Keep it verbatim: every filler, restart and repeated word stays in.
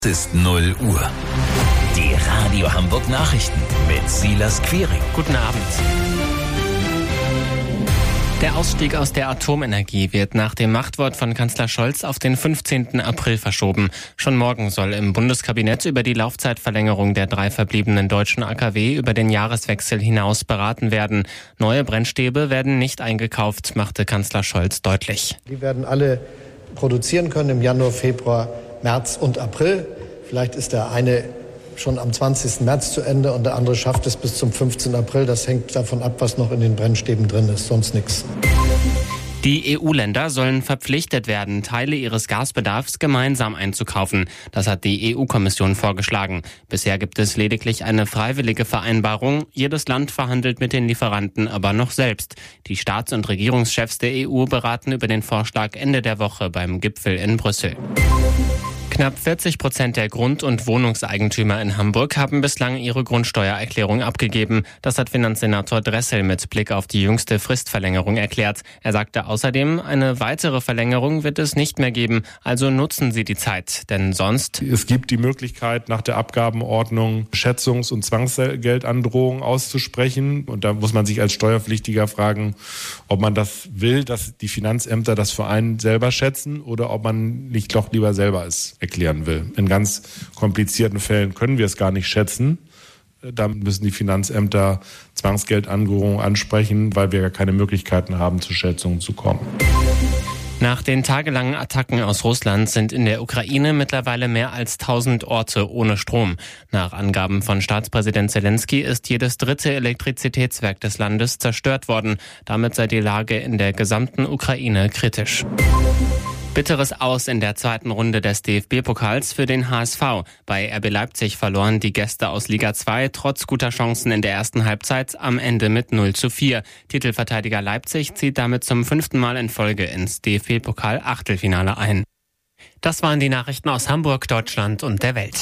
Es ist null Uhr. Die Radio Hamburg Nachrichten mit Silas Quiring. Guten Abend. Der Ausstieg aus der Atomenergie wird nach dem Machtwort von Kanzler Scholz auf den fünfzehnten April verschoben. Schon morgen soll im Bundeskabinett über die Laufzeitverlängerung der drei verbliebenen deutschen A K W über den Jahreswechsel hinaus beraten werden. Neue Brennstäbe werden nicht eingekauft, machte Kanzler Scholz deutlich. Die werden alle produzieren können im Januar, Februar, März und April. Vielleicht ist der eine schon am zwanzigsten März zu Ende und der andere schafft es bis zum fünfzehnten April. Das hängt davon ab, was noch in den Brennstäben drin ist, sonst nichts. Die E U-Länder sollen verpflichtet werden, Teile ihres Gasbedarfs gemeinsam einzukaufen. Das hat die E U-Kommission vorgeschlagen. Bisher gibt es lediglich eine freiwillige Vereinbarung. Jedes Land verhandelt mit den Lieferanten aber noch selbst. Die Staats- und Regierungschefs der E U beraten über den Vorschlag Ende der Woche beim Gipfel in Brüssel. Knapp vierzig Prozent der Grund- und Wohnungseigentümer in Hamburg haben bislang ihre Grundsteuererklärung abgegeben. Das hat Finanzsenator Dressel mit Blick auf die jüngste Fristverlängerung erklärt. Er sagte außerdem, eine weitere Verlängerung wird es nicht mehr geben, also nutzen Sie die Zeit, denn sonst... Es gibt die Möglichkeit, nach der Abgabenordnung Schätzungs- und Zwangsgeldandrohungen auszusprechen. Und da muss man sich als Steuerpflichtiger fragen, ob man das will, dass die Finanzämter das für einen selber schätzen oder ob man nicht doch lieber selber es erklären will. In ganz komplizierten Fällen können wir es gar nicht schätzen. Da müssen die Finanzämter Zwangsgeldandrohungen ansprechen, weil wir gar keine Möglichkeiten haben, zu Schätzungen zu kommen. Nach den tagelangen Attacken aus Russland sind in der Ukraine mittlerweile mehr als tausend Orte ohne Strom. Nach Angaben von Staatspräsident Zelensky ist jedes dritte Elektrizitätswerk des Landes zerstört worden. Damit sei die Lage in der gesamten Ukraine kritisch. Bitteres Aus in der zweiten Runde des D F B-Pokals für den H S V. Bei R B Leipzig verloren die Gäste aus Liga zwei trotz guter Chancen in der ersten Halbzeit am Ende mit null zu vier. Titelverteidiger Leipzig zieht damit zum fünften Mal in Folge ins D F B-Pokal-Achtelfinale ein. Das waren die Nachrichten aus Hamburg, Deutschland und der Welt.